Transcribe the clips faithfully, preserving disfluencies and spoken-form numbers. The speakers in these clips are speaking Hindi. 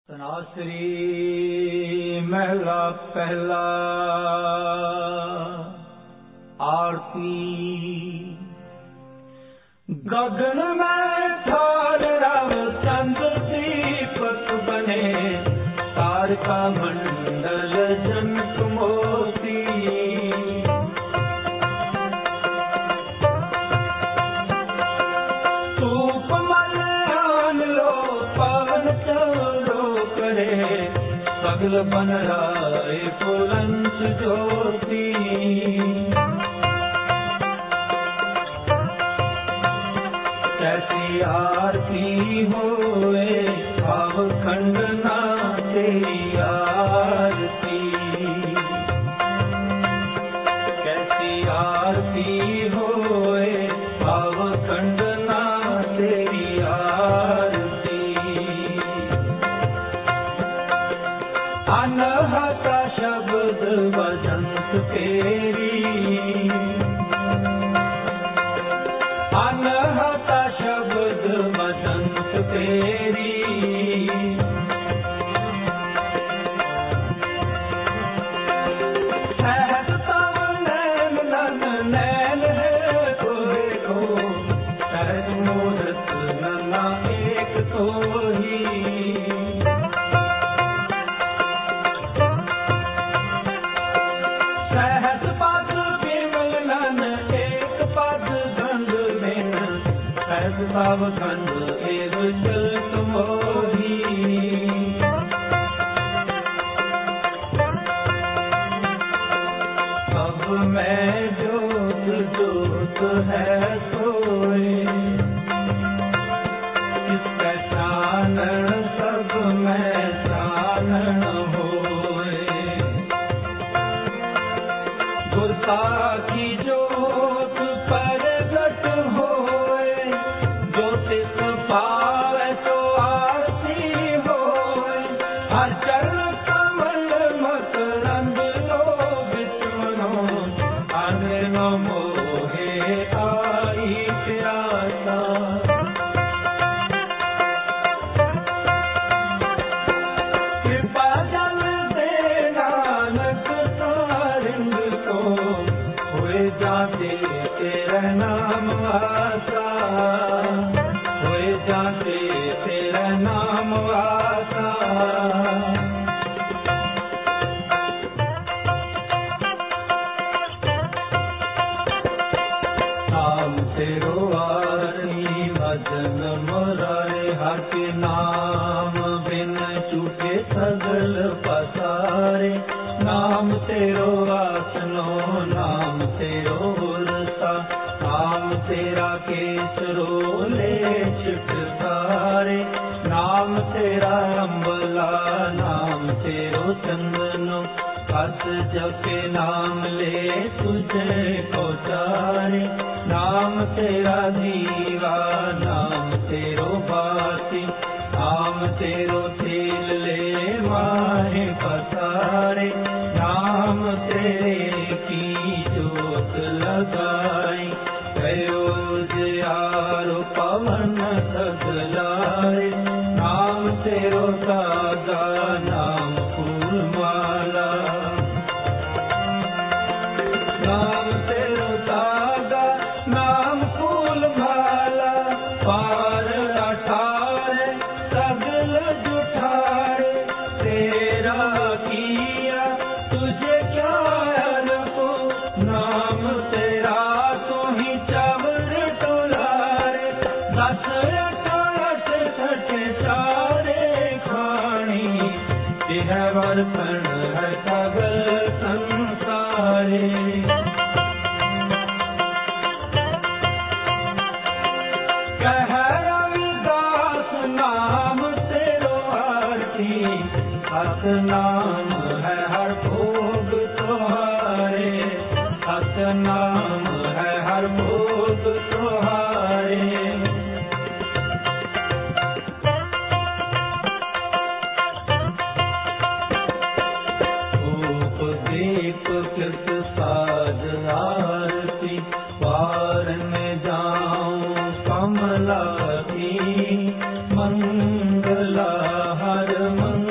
तनाश्री महला पहला। आरती गगन में ठार रव चंद्र दीपक बने, तारका मंडल जनक मोती। धूप मल्यान लो पवन चलो करे, सगल बन राय पुलंच ज्योति। कैसी आरती होए भाव खंडना तेरी आरती। कैसी आरती होए भाव खंडना तेरी आरती। अनहता शब्द बजंत तेरी, अनहता शब्द बसंत तेरी। सहज तव नैन नन नैन है कोई को, सहज मूरत नना एक तो ही। सहज पद बिमल नन एक पद गंध बिन, सहज भाव खंड एव चलत मोही। सब में जोत जोत है सोए, किसका चानन सब में चानन होए। गुरता की जोत प्रगट होए, ज्योतिष पावे तो आरती होए। हर चरण कमल मकरंद लोभित मनो, अने न मोहे आई प्यासा। कृपा जल दे नानक सारिंद को, हुए जाते तेरा नाम आसा। हुए जाते तेरा नाम आसा। नाम तेरो आरती भजन मुरारे, हर के नाम बिन छूटे सगल पसारे। नाम तेरो आसनो नाम तेरो उरसा, नाम तेरा केसरो ले छिटकारे। नाम तेरा अम्बला नाम तेरो चंदनो, हस जपे नाम ले तुझे पहुँचारे। नाम तेरा दीवा नाम तेरो बाती, नाम तेरो तेल ले माहे पसारे। नाम तेरे की जोत लगाई, कयो जियारो पवन सगलाए। नाम तेरो तागा नाम फूल माला, नाम तेरो तागा नाम फूल माला। पार अठारे सगल जुठारे, तेरा किया तुझे क्या अनको। नाम तेरा तो ही चावर टोलारे, दस अठारह छठे चारे खानी। यह वर्तन है सगल संसारे। कह रविदास नाम तेरो आरती, सत नाम है हर भोग तुम्हारे। सत नाम है हर भोग तुम्हारे। धूप दीप कृत साज आरती, पार में जाऊं कमला की। मंगला हर मंगला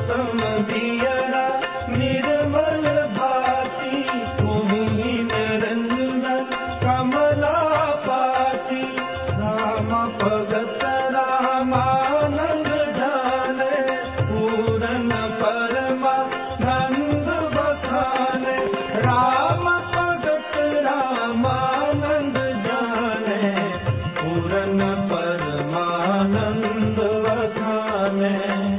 उत्तम दियरा निर्मल भाति तुम्ही निरंजन कमला पाति राम भगत रामानंद जाने पूरन परमानंद बखाने राम भगत रामानंद जाने पूरन परमानंद बखाने।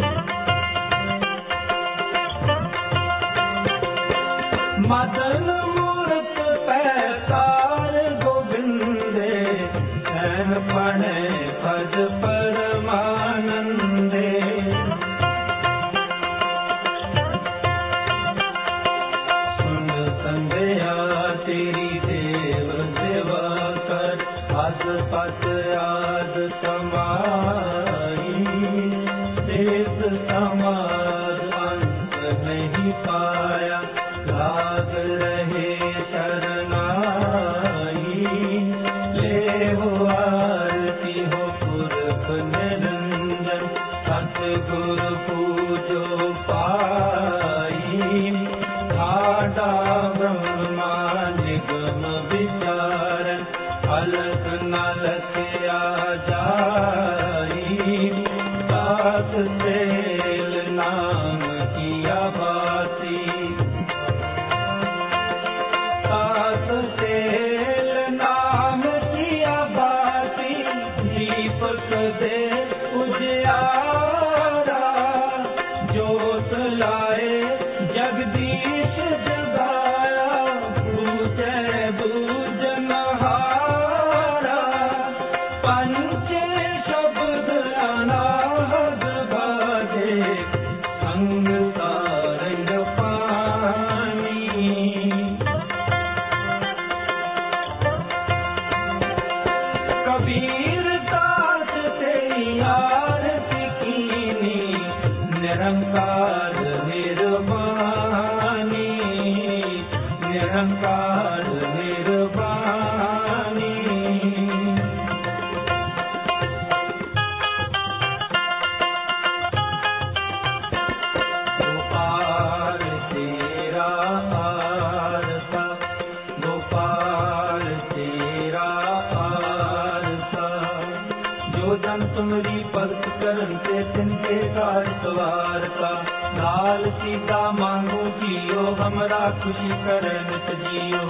मदन मूर्त पैतार गोविंदे चैन पणे भज परमानंदे। सुन संध्या तेरी देव सेवा कर आस पास याद समाई देश समाज अंत नहीं पाया लाग रहे शरणाई ले हो आरती हो पुरख निरंजन सतगुरु पूजो पाई ठाडा ब्रह्मा निगम विचारन अलग नलक आ जाई सात सेल नाम किया बाती तेल नाम किया बाती दीपक दे उजियारा जोत लाए जगदीश जगाया पूजे बूझनहारा पंचे शब्द अनाहद बाजे संग सारंग पानी। कबीर दास तेरी आरती कीनी निरंकार निर्वाणी निरंकार निर्वाणी। गोपाल तेरा आरसा गोपाल तेरा जो जन तुमरी भक्त करन से तिनके कार सवार का लाल सीता मांगो जियो हमरा खुशी करे नित जियो।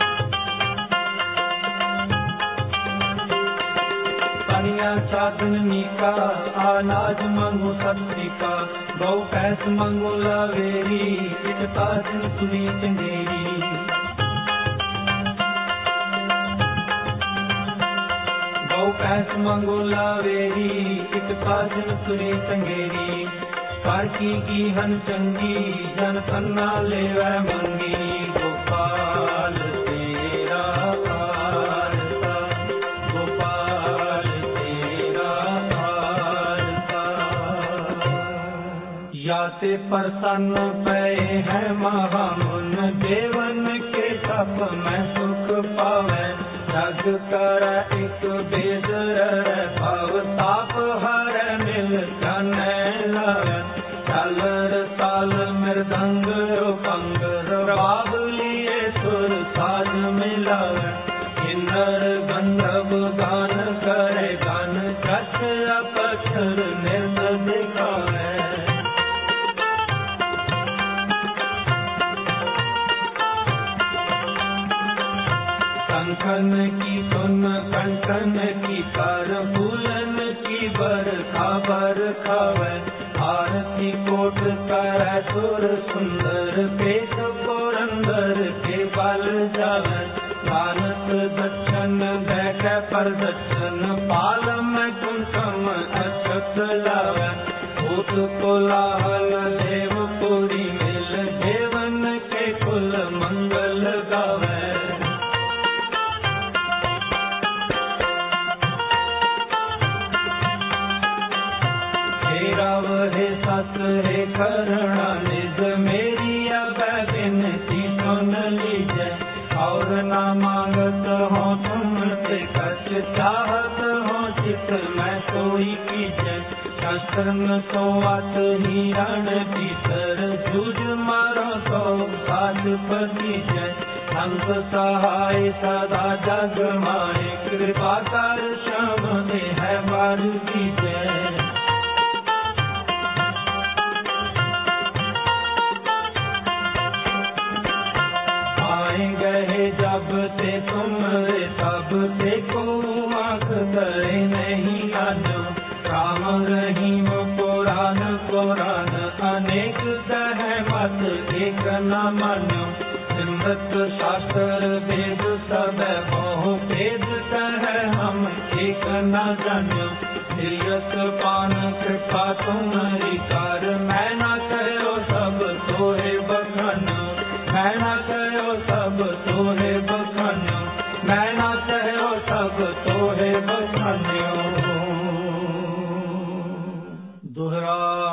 पनिया साधन मीका अनाज मांगो सब्जी का गौ पैस मांगो लावेरी एक ताजन सुनी चंदेरी। पैस मंगो लावेरी एक साजन सुरी संगेरी कर की की हन चंगी जन सन्ना ले वह मंगी। गोपाल तेरा आरसा गोपाल तेरा आरसा याते प्रसन्न पे है महामुन देवन के तप में सुख पावे जग कर एक बेदर भव ताप हर मिल जन चलर ताल मृदंग पंग राग लिए सुर साज मिला किन्नर गंधर्व गान करे गान कछ अपक्षर निर्द दिखावे। कंकन की सुन कंकन की कर फूलन की बरखा बरखावे आरती कोट कर सुर सुंदर पेट पुरंदर के बल जावे मानस दक्षन बैठ पर दक्षन पाल में कुंसम अक्षत लावे भूत कोलाहल देवपुरी मिल देवन के कुल मंगल गावे। हे सत हे करुणा निज मेरी अब विनती सुन लीजिए और न मांगत हो तुमसे कछ चाहत हो चित मैं कोई कीजिए शस्त्र सोवत हिरण भीतर जूझ मारो तो सात पति जय संत सहाय सदा जग माए कृपा कर श्याम दे है बार की जय। आए गए जब ते तुम तब ते को आँख करे नहीं लाजो राम रहीम पुराण पुराण अनेक सहमत एक न मान्यो सिमरत शास्त्र वेद सब बहु भेद कह हम एक न जान्यो धीरस पान कृपा तुम्हारी कार मैं न कहो सब तोहे बखान्यो मैं न कहो सब तोहे बखान्यो मैं न कहो सब तोहे बखान्यो। दोहरा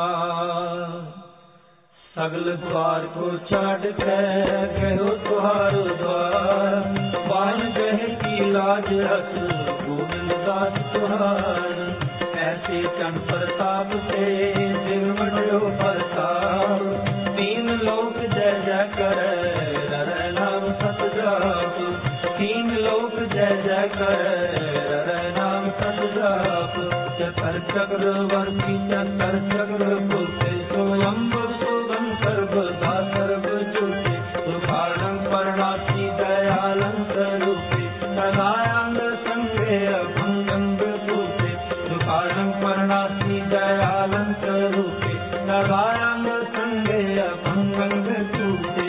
सगल द्वार को छाड़ के कहो तुहार द्वार बान गह की लाज रस गोविंद दास तुहार ऐसे चंद प्रताप से दिलमडो प्रताप तीन लोक जय जय करे रर नाम सत जाप तीन लोक जय जय करे रर नाम सत जाप चतर चक्रवर्ती चतर चक्र पुते स्वयं सुगम सर्व दा सर्व जुटे सुखाणं परणासी दयालं स्वरूपे सदायांग संगे अभंगं सूते सुखाणं परणासी दयालं स्वरूपे सदायांग संगे अभंगं सूते।